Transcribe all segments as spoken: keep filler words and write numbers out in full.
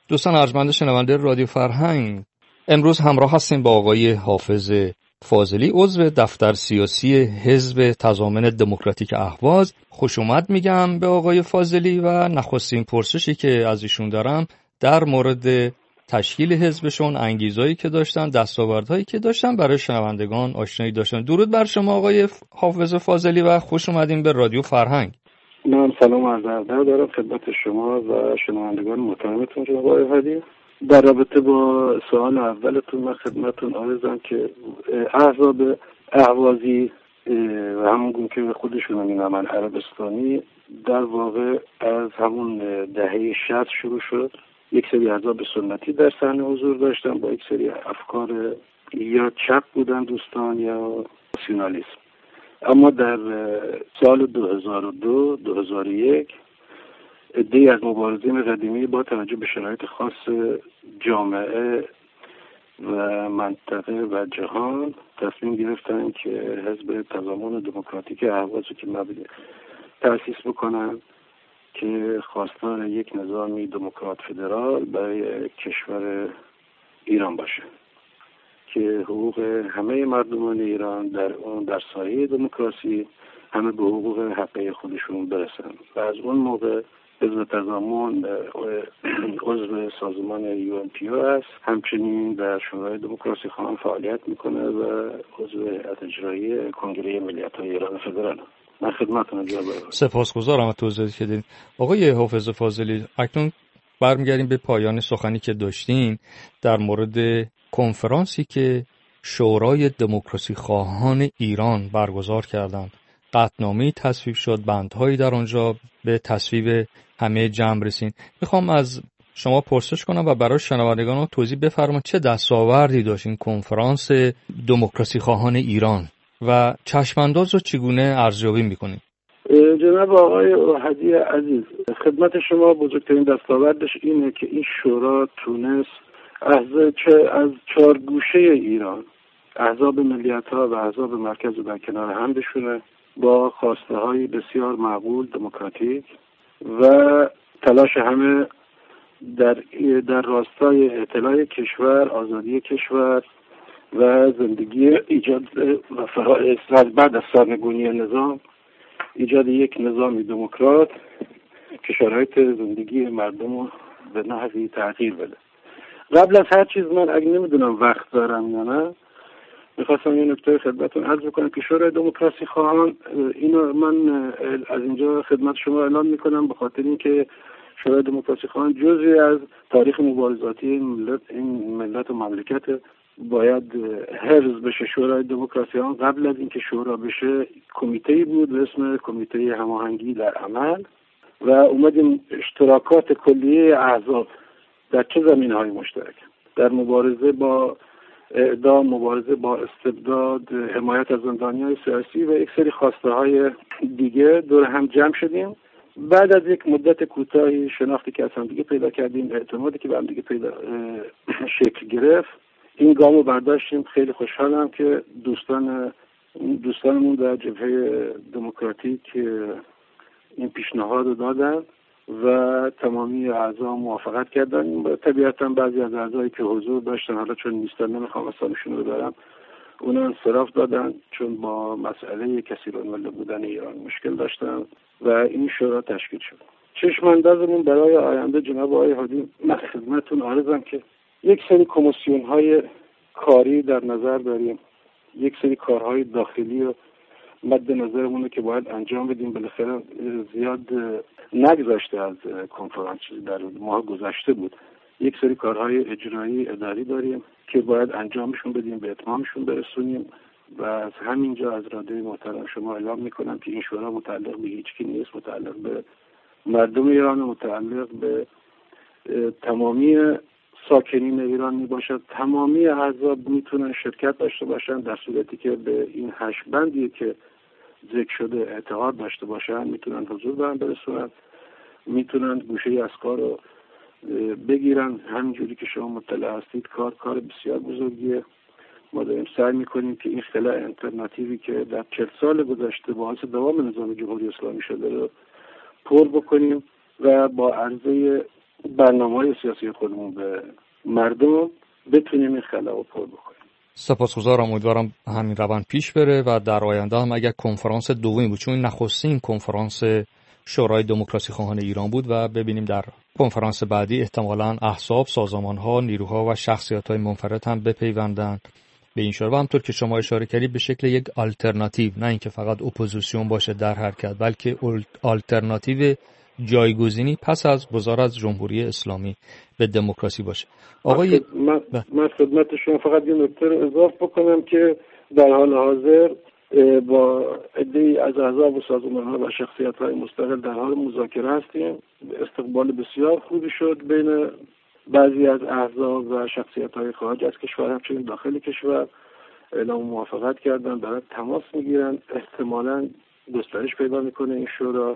دوستان ارجمند شنونده رادیو فرهنگ، امروز همراه هستیم با آقای حافظ فاضلی، عضو دفتر سیاسی حزب تضامن دموکراتیک اهواز. خوش اومد میگم به آقای فاضلی و نخستین پرسشی که از ایشون دارم در مورد تشکیل حزبشون، انگیزهایی که داشتن، دستاوردهایی که داشتن، برای شنوندگان آشنایی داشتن. درود بر شما آقای حافظ فاضلی و خوش اومدین به رادیو فرهنگ. من سلام و عرض ادب دارم خدمت شما و شنوندگان محترمتون جناب آقای هادی. در رابطه با سوال اولتون من خدمتتون عرضم که احزاب اهوازی و همون گونه که خودشون می‌نامن عربستانی در واقع از همون دهه شصت شروع شد. یک سری احزاب سنتی در صحنه حضور داشتن با یک سری افکار یا چپ بودن دوستان یا ناسیونالیسم. اما در سال دو هزار و دو دو هزار و یک عده‌ای از مبارزین قدیمی با توجه به شرایط خاص جامعه و منطقه و جهان تصمیم گرفتن که حزب تضامن دموکراتیک اهواز رو که مبنی تأسیس بکنن که خواستار یک نظامی دموکرات فدرال برای کشور ایران باشه که حقوق همه مردمان ایران در اون در سایه دموکراسی همه به حقوق حقیقی خودشون برسن. و از اون موقع حزب تضامن عضو سازمان یو ان پی او است، همچنین در شورای دموکراسی خواهان فعالیت میکنه و عضو هیئت اجرایی کنگره ملیت‌های ایران فدرال. من خدمتتون جناب. سپاسگزارم از توضیحاتی که دادین. آقای حافظ فاضلی، اکنون برمیگردیم به پایان سخنی که داشتین در مورد کنفرانسی که شورای دموکراسی خواهان ایران برگزار کردند. قطعنامه‌ای تصویب شد، بندهایی در آنجا به تصویب همه جمع رسید. میخوام از شما پرسش کنم و برای شنوندگان توضیح بفرمایید چه دستاوردی داشت این کنفرانس دموکراسی خواهان ایران و چشمانداز رو چگونه ارزیابی میکنید؟ جناب آقای هادی عزیز، خدمت شما بزرگترین دستاوردش اینه که این شورا تونست از چه از چهار گوشه ایران احزاب ملیت‌ها و احزاب مرکز رو در کنار هم بشونه با خواسته های بسیار معقول دموکراتیک و تلاش همه در در راستای اطلاع کشور، آزادی کشور و زندگی ایجاد و فرای بعد از سرنگونی نظام ایجاد یک نظامی دموکرات که شرایط زندگی مردم رو به نحوی تغییر بده. قبل از هر چیز من اگه نمیدونم وقت دارم یا نه میخواستم یه نکته خدمتتون عرض بکنم که شورای دموکراسی خواهان، اینو من از اینجا خدمت شما اعلام میکنم به خاطر اینکه شورای دموکراسی خواهان جزئی از تاریخ مبارزاتی این ملت این ملت و مملکت باید حفظ بشه. شورای دموکراسی خواهان قبل از اینکه شورا بشه کمیته‌ای بود به اسم کمیته هماهنگی در عمل و اومدیم اشتراکات کلیه احزاب در چه زمینه‌های مشترک در مبارزه با اعدام، مبارزه با استبداد، حمایت از زندانیان سیاسی و یک سری خواسته های دیگه دور هم جمع شدیم. بعد از یک مدت کوتاهی شناختی که از هم دیگه پیدا کردیم، اعتمادی که به هم دیگه پیدا شکل گرفت، این گامو برداشتیم. خیلی خوشحالم که دوستان دوستانمون در جبهه دموکراتیک این پیشنهاد رو دادن و تمامی اعضا موافقت کردن. طبیعتا بعضی از اعضایی که حضور داشتن، حالا چون نیستن نمیخوام اسامشون رو دارم، اونا انصراف دادن چون با مسئله کثیرالملت بودن ایران مشکل داشتن و این شورا تشکیل شد. چشماندازمون برای آینده جناب آقای هادی، من خدمتتون عرضم که یک سری کمیسیون های کاری در نظر داریم، یک سری کارهای داخلی و مد نظرمونه که باید انجام بدیم. بالاخره زیاد نگذشته از کنفرانس، در ماه گذشته بود. یک سری کارهای اجرایی اداری داریم که باید انجامشون بدیم، به اتمامشون برسونیم و از همینجا از رادیوی محترم شما اعلام میکنم که این شورا متعلق به هیچ کی نیست، متعلق به مردم ایران، متعلق به تمامی ساکنین ایران می باشد. تمامی احزاب میتونن شرکت داشته باشن در صورتی که به این هشت بندی که ذکر شده اعتقاد داشته باشن، میتونن حضور برن برسونن، میتونن گوشه از کار رو بگیرن. همینجوری که شما مطلع هستید کار کار بسیار بزرگیه. ما داریم سعی میکنیم که این خلأ الترناتیوی که در چهل سال گذشته باعث دوام نظام جمهوری اسلامی شده رو پر بکنیم و با عرضه برنامه‌های سیاسی خودمون به مردم بتونیم این خلا رو پر بکنیم. سپاسگزارم. امیدوارم همین روند پیش بره و در آینده هم اگر کنفرانس دومی بود، چون نخستین کنفرانس شورای دموکراسی خواهان ایران بود و ببینیم در کنفرانس بعدی احتمالاً احزاب، سازمان‌ها، نیروها و شخصیت‌های منفرد هم بپیوندن به این شورا و همطور که شما اشاره کردید به شکل یک آلترناتیو، نه اینکه فقط اپوزیسیون باشه در حرکت، بلکه آلترناتیو جایگزینی پس از گذار از جمهوری اسلامی به دموکراسی باشه. آقای من, من خدمت شما فقط یه نکته رو اضافه بکنم که در حال حاضر با عده‌ای از احزاب و سازمان‌ها و شخصیت‌های مستقل در حال مذاکره هستیم. استقبال بسیار خوبی شد بین بعضی از احزاب و شخصیت‌های خارج از کشور، همچنین داخل کشور اعلام موافقت کردن، دارن تماس میگیرن. احتمالاً گسترش پیدا میکنه این شورا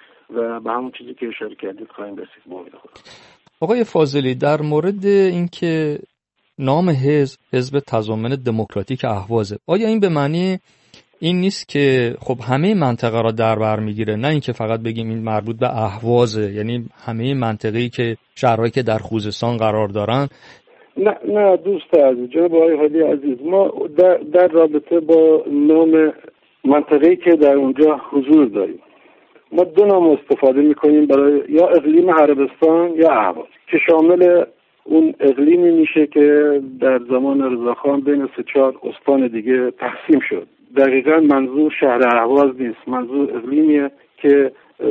و به همون چیزی که اشاره کردید خواهیم رسید با امید خدا. آقای فاضلی، در مورد اینکه نام حزب حزب تضامن دموکراتیک اهوازه، آیا این به معنی این نیست که خب همه منطقه را در بر میگیره، نه اینکه فقط بگیم این مربوط به اهوازه، یعنی همه منطقه‌ای که شهرهایی که در خوزستان قرار دارن؟ نه نه دوست عزیز، جناب آقای هادی عزیز، ما در, در رابطه با نام منطقه‌ای که در اونجا حضور داریم ما دو نام استفاده میکنیم برای یا اقلیم عربستان یا اهواز، که شامل اون اقلیمی میشه که در زمان رضاخان بین سه چهار استان دیگه تقسیم شد. دقیقاً منظور شهر اهواز نیست، منظور اقلیمیه که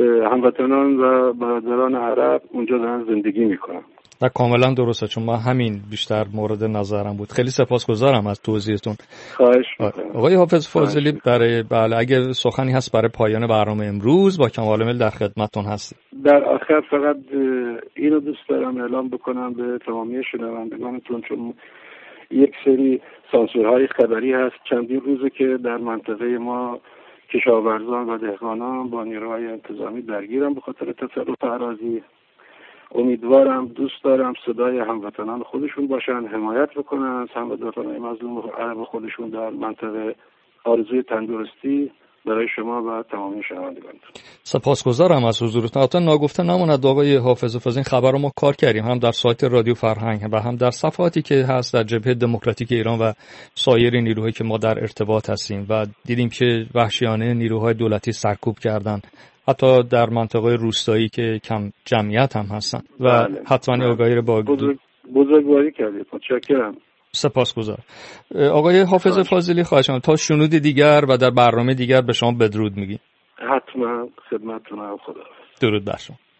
هموطنان و برادران عرب اونجا دارن زندگی میکنن. و کاملا درسته، چون ما همین بیشتر مورد نظرم بود. خیلی سپاسگزارم از توضیحتون. خواهش میکنم. آقای حافظ فاضلی، برای بله اگر سخنی هست برای پایان برنامه امروز با کمال میل در خدمتتون هستیم. در آخر فقط اینو دوست دارم اعلام بکنم به تمامی شنوندگانتون، چون یک سری سانسورهای خبری هست چندین روزه که در منطقه ما کشاورزان و دهقانان با نیروهای انتظامی درگیرن به خاطر تصرف اراضی. امیدوارم، دوست دارم صدای هموطنان خودشون باشن، حمایت بکنن از هموطنان مظلوم عرب خودشون در منطقه. آرزوی تندرستی برای شما و تمامی شنوندگانتون. سپاسگزارم از حضورتون. البته ناگفته نماند آقای حافظ فاضلی، این خبر رو ما کار کردیم هم در سایت رادیو فرهنگ و هم در صفحاتی که هست در جبهه دموکراتیک ایران و سایر نیروهایی که ما در ارتباط هستیم و دیدیم که وحشیانه نیروهای دولتی سرکوب کردن، حتی در منطقه روستایی که کم جمعیت هم هستن و بله. حتما آگاهی رو با بزرگ بزرگواری کردید. متشکرم. سپاسگزار. آقای حافظ فاضلی، خواهش می‌کنم تا شنود دیگر و در برنامه دیگر به شما بدرود میگیم. حتما خدمتتونم. خدا. درود بر شما.